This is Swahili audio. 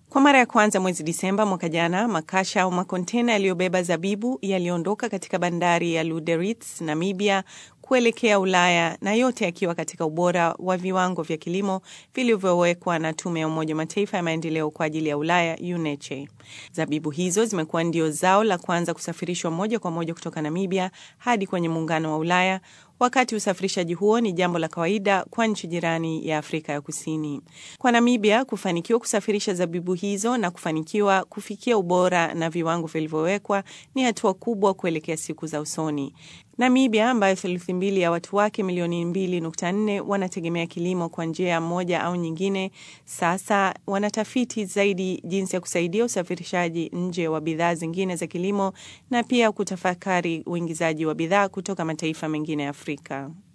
Kwa mara ya kwanza mwezi Disemba mwaka jana, makasha au makontena yaliyobeba zabibu yaliondoka katika bandari ya Luderitz, Namibia, kuelekea Ulaya, na yote yakiwa katika ubora wa viwango vya kilimo vilivyowekwa na Tume ya Umoja wa Mataifa ya Maendeleo kwa ajili ya Ulaya, UNECE. Zabibu hizo zimekuwa ndio zao la kwanza kusafirishwa moja kwa moja kutoka Namibia hadi kwenye Muungano wa Ulaya, wakati usafirishaji huo ni jambo la kawaida kwa nchi jirani ya Afrika ya Kusini. Kwa Namibia, kufanikiwa kusafirisha zabibu hizo na kufanikiwa kufikia ubora na viwango vilivyowekwa ni hatua kubwa kuelekea siku za usoni. Namibia, ambayo 2/3 ya watu wake milioni 2.4 wanategemea kilimo kwa njia moja au nyingine, sasa wanatafiti zaidi jinsi ya kusaidia usafirishaji nje wa bidhaa zingine za kilimo na pia kutafakari uingizaji wa bidhaa kutoka mataifa mengine ya Afrika.